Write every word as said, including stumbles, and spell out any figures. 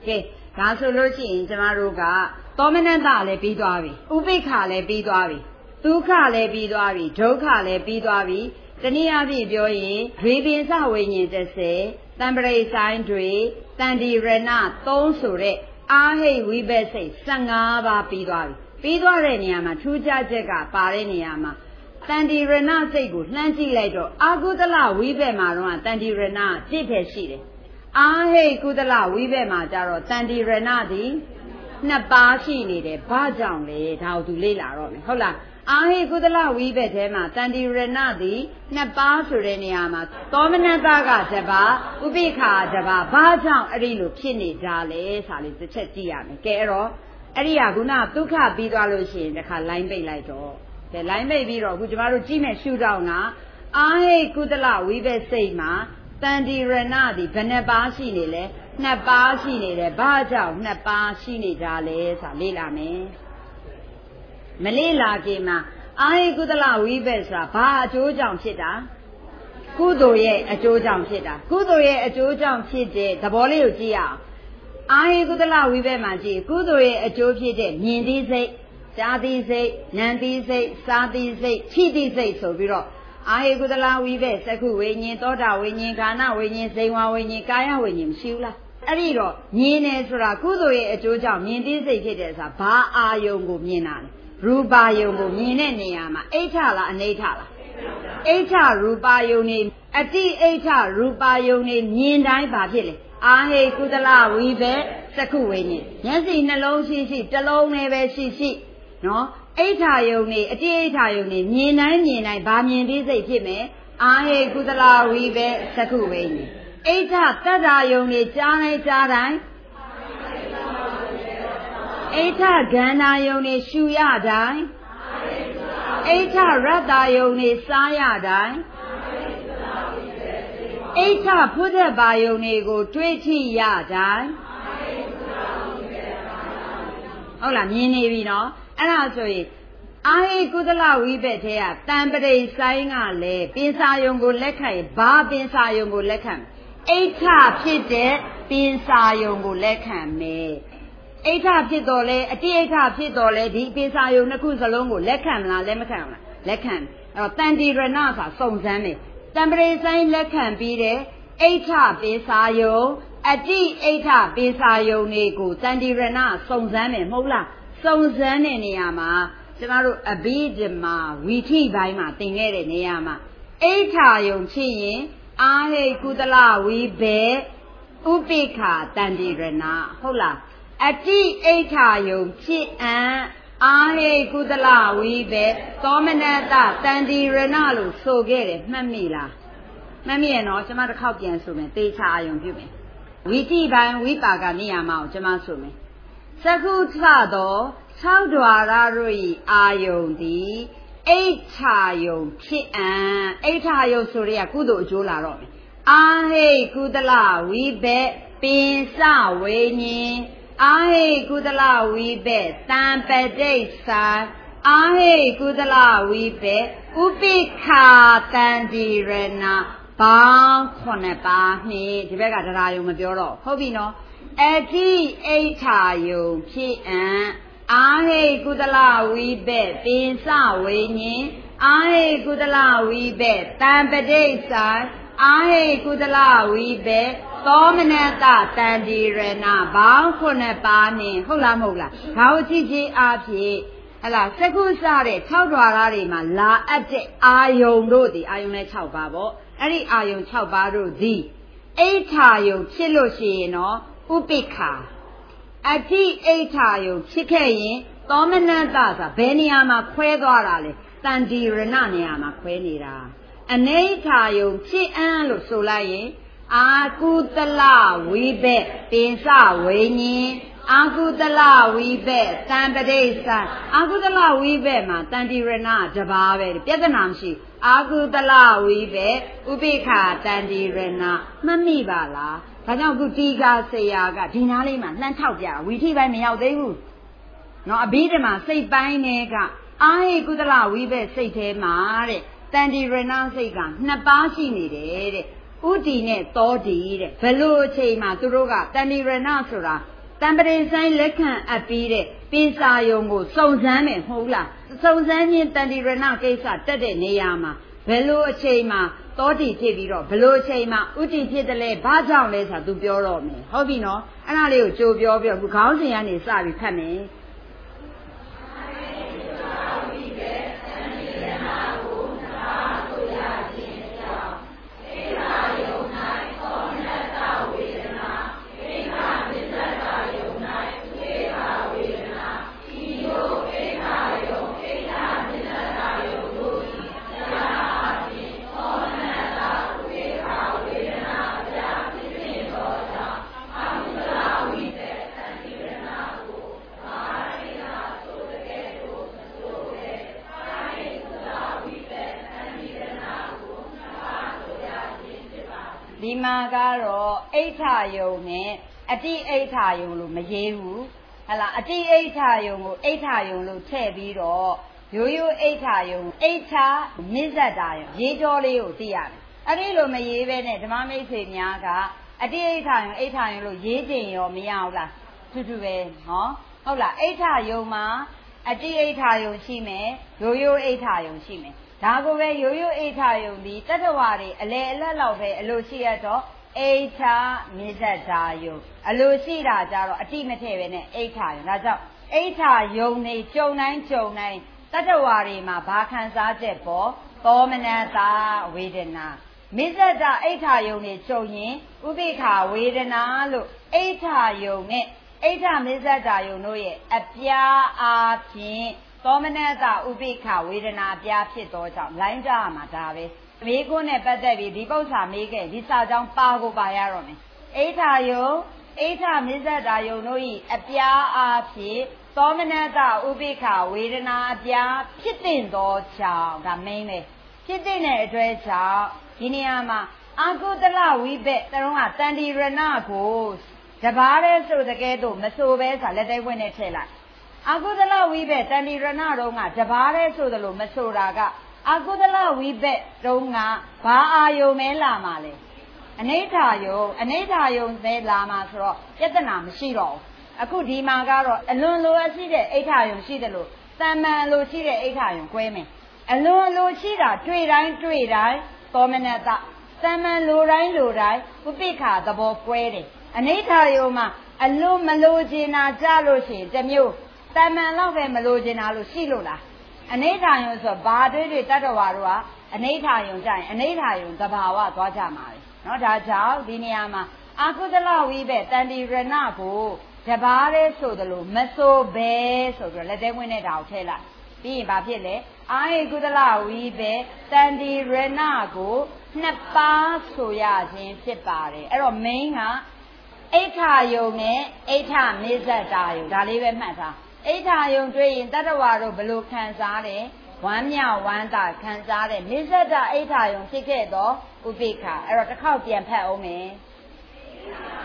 ကဲဒါဆိုလို့ရှိရင်ကျမတို့ကသောမနတလည်းပြီးသွားပြီဥပိ္ပခလည်းပြီးသွားပြီဒုက္ခလည်းပြီးသွားပြီဒုက္ခလည်းပြီးသွားပြီတနည်းအားဖြင့်ပြောရင်ဒွေပင်စဝိညာဉ်တစ်ဆယ်တံပရိဆိုင်တွေတန်တိရဏသုံးဆိုတဲ့အာဟိတ်ဝိဘက်စိတ်ဆယ်ငါးပါးပြီးသွားပြီပြီးသွားတဲ့နေရာမှာထူးခြားချက်ကပါတဲ့နေရာမှာတန်တိရဏစိတ်ကိုလှမ်းကြည့်လိုက်တော့အာကုသလဝိဘက်မှာတော့တန်တိရဏจิตပဲရှိတယ်အာဟိတ်ကုသလဝိဘက်မှာကျတော့တန်တိရဏသည်နှစ်ပါးရှိနေတယ်ဘာကြောင့်လဲဒါကိုသူလေ့လာတော့မယ်ဟုတ်လားအာဟိကုသလဝိဘက်ထဲမှာတန်တိရဏသည်နှစ်ပါးဆိုတဲ့နေရာမှာသောမနတကတစ်ပါးဥပိ္ပခာတစ်ပါးဘာကြောင့်အဲ့ဒီလိုဖြစ်နေကြလဲဆိုတာလေးတစ်ချက်ကြည့်ရမယ်ကဲအဲ့တော့အဲ့ဒီကခုနဒုက္ခပြီးသွားလို့ရှိရင်တခါလိုင်းပိတ်လိုက်တော့ကဲလိုင်းပိတ်ပြီးတော့အခုကျမတို့ကြည့်မယ်ရှုထောင့်ကအာဟိကုသလဝိဘက်စိတ်မှာတန်တိရဏသည်ဘယ်နှပါးရှိနေလဲနှစ်ပါးရှိနေတယ်ဘာကြောင့်နှစ်ပါးရှိနေကြလဲဆိုတာလေ့လာမယ်မလေ့လာခင်မှာအာဟိကုသလဝိဘက်ဆိုတာဘာအကျိုးကြောင့်ဖြစ်တာကုသိုလ်ရဲ့အကျိုးကြောင့်ဖြစ်တာကုသိုလ်ရဲ့အကျိုးကြောင့်ဖြစ်တဲ့သဘောလေးကိုကြည့်ရအောင်အာဟိကုသလဝိဘက်မှာကြည့်ကုသိုလ်ရဲ့အကျိုးဖြစ်တဲ့မြင်သိစိတ်ကြားသိစိတ်နာမ်သိစိတ်စားသိစိတ်ထိသိစိတ်ဆိုပြီးတော့အာဟိကုသလဝိဘက်သက္ခုဝိညာဉ်သောတာဝိညာဉ်ကာနဝိညာဉ်ဇိဝဝိညာဉ်ကာယဝိညာဉ်မရှိဘူးလားအဲ့ဒီတော့မြင်တယ်ဆိုတာကုသိုလ်ရဲ့အကျိုးကြောင့်မြင်သိစိတ်ဖြစ်တယ်ဆိုတာဘာအာယုံကိုမြင်တာလဲရူပါယုံကိုမြင်တဲ့နေရာမှာအိဋ္ဌလားအနိဋ္ဌလားအိဋ္ဌရူပါယုံနေအတိအိဋ္ဌရူပါယုံနေမြင်တိုင်းဘာဖြစ်လဲအာဟိကုသလဝိဘက်သက္ခုဝိညာဉ်မျက်စိနှလုံးရှိရှိတစ်လုံးနဲ့ပဲရှိရှိနော်အိဋ္ဌယုံနေအတိအိဋ္ဌယုံနေမြင်တိုင်းမြင်တိုင်းဘာမြင်သိစိတ်ဖြစ်မယ်အာဟိကုသလဝိဘက်သက္ခုဝိညာဉ်အိဋ္ဌတတ္တယုံနေကြားတိုင်းကြားတိုင်းအိဋ္ဌဂန္ဓာယုံနေရှူရတိုင်းအိဋ္ဌရတ္တယုံနေစားရတိုင်းအိဋ္ဌဖုဒ္ဓဘာယုံနေကိုတွေးထိရတိုင်းဟုတ်လားမြင်နေပြီနော်အဲ့ဒါဆိုရင်အာဟိကုသလဝိဘက်ထဲကတံပရိဆိုင်ကလည်းပင်စာယုံကိုလက်ခံရင်ဘာပင်စာယုံကိုလက်ခံအိဋ္ဌဖြစ်တဲ့ပင်စာယုံကိုလက်ခံမယ်အိဋ္ဌဖြစ်တော်လဲအတိအိဋ္ဌဖြစ်တော်လဲဒီပင်စာယုံနှစ်ခုစလုံးကိုလက်ခံမလားလက်မခံဘူးလားလက်ခံအဲ့တော့တန်တိရဏဆိုတာစုံစမ်းတယ်တံပရိဆိုင်လက်ခံပြီးတဲ့အိဋ္ဌပင်စာယုံအတိအိဋ္ဌပင်စာယုံတွေကိုတန်တိရဏစုံစမ်းမယ်မဟုတ်လားစုံစမ်းတဲ့နေရာမှာကျမတို့အဘိဓမ္မာဝီထိပိုင်းမှာသင်ခဲ့တဲ့နေရာမှာအိဋ္ဌယုံဖြစ်ရင်အာဟိကုသလဝိဘက်ဥပိ္ပခာတန်တိရဏဟုတ်လားအတိအိဋ္ဌယုံဖြစ်အံအာဟိကုသလဝိဘက်သောမနတတန်တိရဏလို့ဆိုခဲ့တယ်မှတ်မိလားမှတ်မိရနော်ကျမတစ်ခေါက်ပြန်ဆိုမယ်သေချာအာယုံပြုမယ်ဝီထိပိုင်းဝိပါကနေရာမှာကိုကျမဆိုမယ်သက္ခုထသော၆ဓဝါရတို့၏အာယုန်သည်အိဋ္ဌာယုန်ဖြစ်အံအိဋ္ဌာယုန်ဆိုရဲကုသိုလ်အကျိုးလာတော့မယ်အာဟိကုသလဝိဘက်ပင်စဝိညာဉ်အာဟိကုသလဝိဘက်တံပတိစ္ဆာအာဟိကုသလဝိဘက်ဥပိ္ပခာတံတိရဏဘောင်းခုနှစ်ပါးနှင့်ဒီဘက်ကတရားယုံမပြောတော့ဟုတ်ပြီနော်အတိအိဋ္ဌာယုံဖြစ်အံအာဟိကုသလဝိဘက်ပင်စဝိညာဉ်အာဟိကုသလဝိဘက်တံပတိစ္ဆာအာဟိကုသလဝိဘက်သောမနတတန်တိရဏဘောင်းခုနှစ်ပါးနှင့်ဟုတ်လားမဟုတ်လားဘာကိုကြည့်ကြည့်အားဖြင့်ဟလာစက္ခုစတဲ့၆ဓဝါရတွေမှာလာအပ်တဲ့အာယုံတို့ဒီအာယုံနဲ့၆ပါးပေါ့အဲ့ဒီအာယုံ၆ပါးတို့ဒီအိဋ္ဌာယုံဖြစ်လို့ရှိရင်နော်ဥပိ္ပခာအတိအိဋ္ဌာယုံဖြစ်ခဲ့ရင်သောမနတဆိုတာဘယ်နေရာမှာခွဲသွားတာလဲတန်တိရဏနေရာမှာခွဲနေတာအနိဋ္ဌာယုံဖြစ်အံလို့ဆိုလိုက်ရင်အာကုသလဝိဘက်ပင်စဝိညာဉ်အာကုသလဝိဘက်တံပတိစ္ဆာအာကုသလဝိဘက်မှာတန်တိရဏတပါးပဲပြဿနာမရှိအာကုသလဝိဘက်ဥပိ္ပခာတန်တိရဏမှတ်မိပါလားဒါကြောင့်ခုတီကာဆရာကဒီနားလေးမှာလှမ်းထောက်ပြဝီထိပိုင်းမရောက်သေးဘူးနော်အဘိဓမ္မာစိတ်ပိုင်းနဲ့ကအာဟိကုသလဝိဘက်စိတ်ထဲမှာတဲ့တန်တိရဏစိတ်ကနှစ်ပါးရှိနေတယ်တဲ့ဥတီနဲ့သောတီတဲ့ဘလို့အချိန်မှာသူတို့ကတန်တိရဏဆိုတာတံပရိဆိုင်လက်ခံအပ်ပြီးတဲ့ပင်စာယုံကိုစုံစမ်းမယ်မဟုတ်လားစုံစမ်းခြင်းတန်တိရဏကိစ္စတက်တဲ့နေရာမှာဘယ်လိုအချိန်မှာတောတိဖြစ်ပြီးတော့ဘယ်လိုအချိန်မှာဥတီဖြစ်တယ်လဲဘာကြောင့်လဲဆိုတာ तू ပြောတော့မယ်ဟုတ်ပြီနော်အဲ့ဒါလေးကိုကြိုပြောပြောခုခေါင်းစဉ်ကနေစပြီးဖတ်မယ်ဒီမှာကတော့အိဋ္ဌယုံနဲ့အတိအိဋ္ဌယုံလို့မရေးဘူးဟလာအတိအိဋ္ဌယုံကိုအိဋ္ဌယုံလို့ထည့်ပြီးတော့ရိုးရိုးအိဋ္ဌယုံအိဋ္ဌမြင့်ဇတ်တာယုံရေးကြောလေးကိုသိရတယ်အဲ့ဒီလိုမရေးပဲနဲ့ဓမ္မမိတ်ဆွေများကအတိအိဋ္ဌယုံအိဋ္ဌယုံလို့ရေးခြင်းရောမရဘူးလားထူးထူးပဲဟောဟုတ်လားအိဋ္ဌယုံမှာအတိအိဋ္ဌယုံရှိမယ်ရိုးရိုးအိဋ္ဌယုံရှိမယ်ဒါကိုပဲရိုးရိုးအိဋ္ဌယုံဒီတတ္တဝါတွေအလေအလတ်လောက်ပဲအလိုရှိရတော့အိဋ္ဌမြစ္ဆတာယုံအလိုရှိတာကြတော့အတိမထည့်ပဲနဲ့အိဋ္ဌယုံဒါကြောင့်အိဋ္ဌယုံနေကြုံတိုင်းကြုံတိုင်းတတ္တဝါတွေမှာဘာခံစားချက်ပေါ်သောမနတာဝေဒနာမြစ္ဆတာအိဋ္ဌယုံနေကြုံရင်ဥပိ္ပခာဝေဒနာလို့အိဋ္ဌယုံနဲ့အိဋ္ဌမြစ္ဆတာယုံတို့ရဲ့အပြားအားဖြင့်သောမနတဥပိ္ပခဝေဒနာပြားဖြစ်သောကြောင့်လိုင်းကြရမှာဒါပဲမေးခွန်းနဲ့ပတ်သက်ပြီးဒီပု္ပ္ပာမေးခဲ့ဒီစာကြောင်းပါကိုပါရတော့မယ်အိဋ္ဌယုံအိဋ္ဌမြစ္ဆတာယုံတို့၏အပြားအားဖြင့်သောမနတဥပိ္ပခဝေဒနာပြားဖြစ်တဲ့သောကြောင့်ဒါမင်းပဲဖြစ်တဲ့အတွက်ကြောင့်ဒီနေရာမှာအာကုသလဝိဘက်တရုံးကတန်တိရဏကိုတပါးတဲ့ဆိုတဲ့ကဲတော့မဆိုပဲဆိုတာလက်သေးဝင်နဲ့ထည့်လိုက်အာကုသလဝိဘက်တန်တိရဏတုံးကတပါးတဲ့ဆိုသလိုမဆိုတာကအာကုသလဝိဘက်တုံးကဘာအာယုံမဲလာမှာလဲအနိဋ္ဌာယုံအနိဋ္ဌာယုံမဲလာမှာဆိုတော့ပြဿနာမရှိတော့ဘူးအခုဒီမှာကတော့အလွန်လိုအပ်ရှိတဲ့အိဋ္ဌာယုံရှိတယ်လို့တမ္မန်လိုရှိတဲ့အိဋ္ဌာယုံကွဲမယ်အလွန်လိုရှိတာတွေ့တိုင်းတွေ့တိုင်းသောမနတတမ္မန်လိုတိုင်းလိုတိုင်းဥပိ္ပခသဘောကွဲတယ်အနိဋ္ဌာယုံမှာအလွန်မလိုချင်တာကြလို့ရှိရင်တစ်မျိုးတမန်လောက်ပဲမလိုချင်တာလို့ရှိလို့လားအနိဋ္ဌာယုံဆိုဘာတွေ့တွေ့တတ္တဝါတို့ကအနိဋ္ဌာယုံကြရင်အနိဋ္ဌာယုံသဘာဝသွားကြမှာပဲเนาะဒါကြောင့်ဒီနေရာမှာအာကုသလဝိဘက်တန်တိရဏကိုတပါးတဲ့ဆိုသလိုမဆိုပဲဆိုပြီးတော့လက်သေးဝင်တဲ့တာကိုထည့်လိုက်ပြီးရင်ဘာဖြစ်လဲအာဟိကုသလဝိဘက်တန်တိရဏကိုနှစ်ပါးဆိုရခြင်းဖြစ်ပါတယ်အဲ့တော့ main ကအိဋ္ဌာယုံနဲ့အိဋ္ဌမြစ္ဆတာယုံဒါလေးပဲမှတ်ထားအိဋ္ဌာယုံတွေ့ရင်တတ္တဝါတို့ဘယ်လိုခံစားတယ်ဝမ်းမြောက်ဝမ်းသာခံစားတယ်မြစ္ဆတာအိဋ္ဌာယုံဖြစ်ခဲ့တော့ဥပိ္ပခအဲ့တော့တစ်ခေါက်ပြန်ဖတ်အောင်မယ်